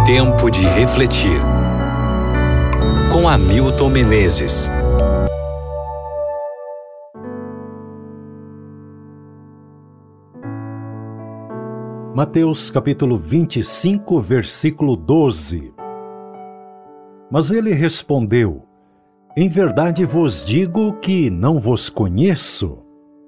Tempo de refletir. Com Hamilton Menezes. Mateus capítulo 25, versículo 12. Mas ele respondeu: Em verdade vos digo que não vos conheço.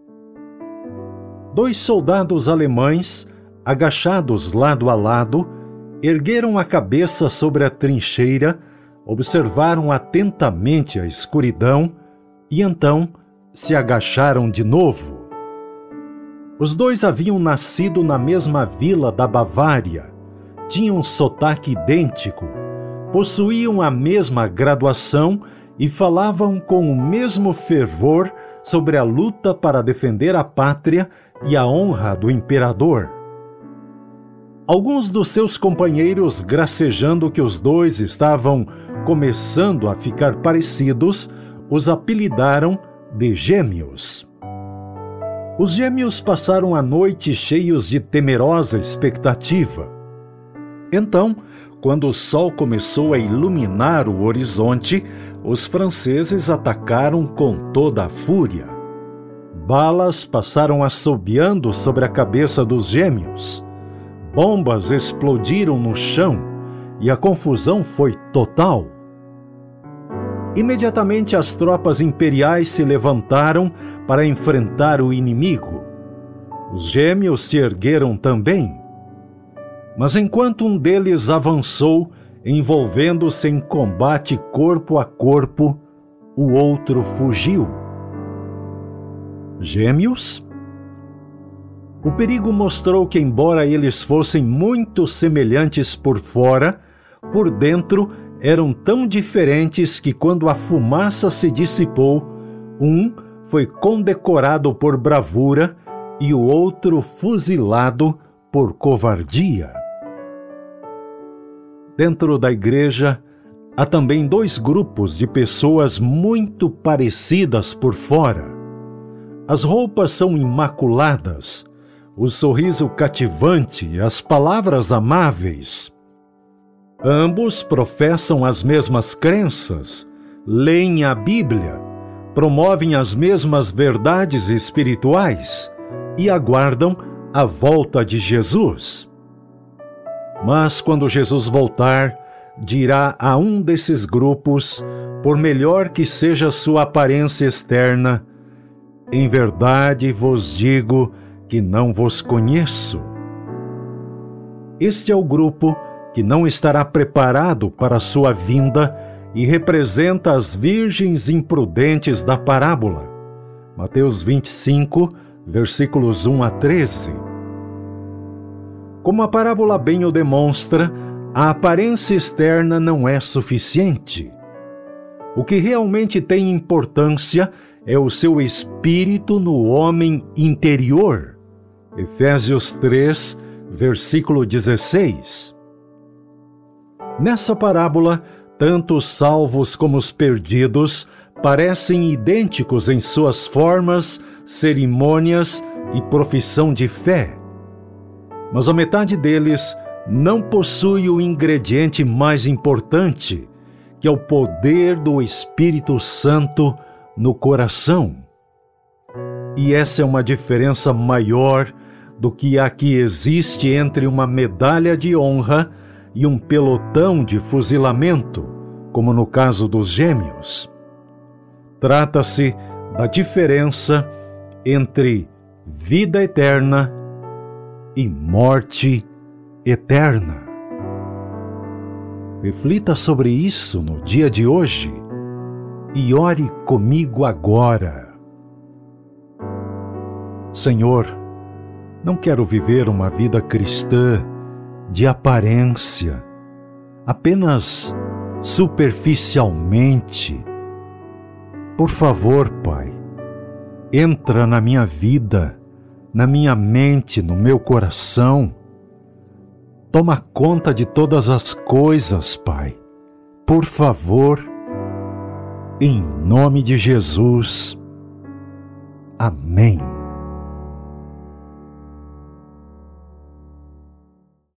2 soldados alemães, agachados lado a lado, ergueram a cabeça sobre a trincheira, observaram atentamente a escuridão e então se agacharam de novo. Os 2 haviam nascido na mesma vila da Bavária, tinham sotaque idêntico, possuíam a mesma graduação e falavam com o mesmo fervor sobre a luta para defender a pátria e a honra do imperador. Alguns dos seus companheiros, gracejando que os 2 estavam começando a ficar parecidos, os apelidaram de gêmeos. Os gêmeos passaram a noite cheios de temerosa expectativa. Então, quando o sol começou a iluminar o horizonte, os franceses atacaram com toda a fúria. Balas passaram assobiando sobre a cabeça dos gêmeos. Bombas explodiram no chão e a confusão foi total. Imediatamente as tropas imperiais se levantaram para enfrentar o inimigo. Os gêmeos se ergueram também. Mas enquanto um deles avançou, envolvendo-se em combate corpo a corpo, o outro fugiu. Gêmeos? O perigo mostrou que, embora eles fossem muito semelhantes por fora, por dentro eram tão diferentes que, quando a fumaça se dissipou, um foi condecorado por bravura e o outro fuzilado por covardia. Dentro da igreja, há também 2 grupos de pessoas muito parecidas por fora. As roupas são imaculadas, o sorriso cativante e as palavras amáveis. Ambos professam as mesmas crenças, leem a Bíblia, promovem as mesmas verdades espirituais e aguardam a volta de Jesus. Mas quando Jesus voltar, dirá a um desses grupos, por melhor que seja sua aparência externa: Em verdade vos digo que não vos conheço. Este é o grupo que não estará preparado para sua vinda e representa as virgens imprudentes da parábola. Mateus 25, versículos 1 a 13. Como a parábola bem o demonstra, a aparência externa não é suficiente. O que realmente tem importância é o seu espírito no homem interior. Efésios 3, versículo 16. Nessa parábola, tanto os salvos como os perdidos parecem idênticos em suas formas, cerimônias e profissão de fé. Mas a metade deles não possui o ingrediente mais importante, que é o poder do Espírito Santo no coração. E essa é uma diferença maior do que a que existe entre uma medalha de honra e um pelotão de fuzilamento, como no caso dos gêmeos. Trata-se da diferença entre vida eterna e morte eterna. Reflita sobre isso no dia de hoje e ore comigo agora. Senhor, não quero viver uma vida cristã de aparência, apenas superficialmente. Por favor, Pai, entra na minha vida, na minha mente, no meu coração. Toma conta de todas as coisas, Pai. Por favor, em nome de Jesus. Amém.